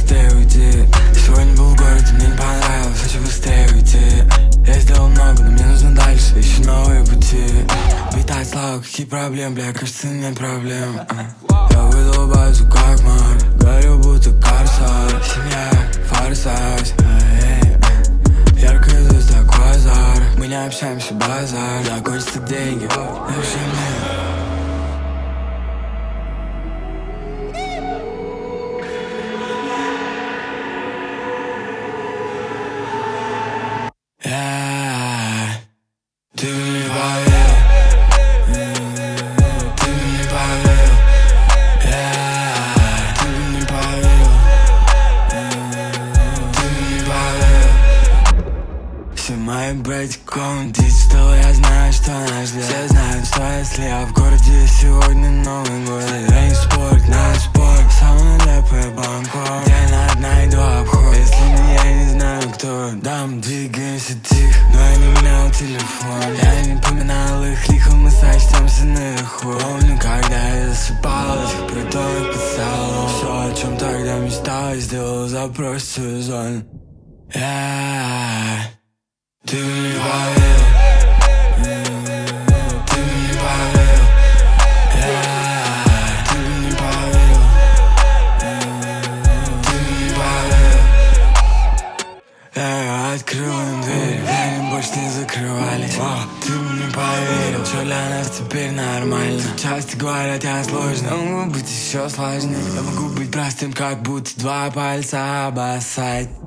быстрее уйти. Сегодня был в городе, мне не понравилось, хочу быстрее уйти. Я сделал много, но мне нужно дальше, ищу новые пути. Витать слава, какие проблемы, бля, кажется, нет проблем. Я выдал базу как маг, горю будто корсар. Семья, форсаж, яркая звезда, квазар. Мы не общаемся, базар. Закончатся деньги, напиши мне. Ты мне поверил, ты мне поверил, ты мне поверил, ты мне поверил. Все мои братья комнаты, что я знаю, что нас ждет. Все знают, что если я в городе сегодня Новый год. Я не спорю, надо спорить, самая нелепая Бангкок, где на найду обход. Если не я не знаю кто, да, мы двигаемся тихо, но я не менял телефон. Я не поминал их лихо, мы сочтемся наверху. Помню, когда я засыпал, этих притонов писал. Все, о чем тогда мечтал, я сделал запрос в свою зону. Ты мне поверил, ты мне поверил, ты мне поверил, ты мне поверил. Я открыл им дверь, они больше не закрывались. Ты мне поверил, что для нас теперь нормально. Часто говорят, я сложный, но могу быть еще сложнее. Я могу быть простым, как будто два пальца обоссать.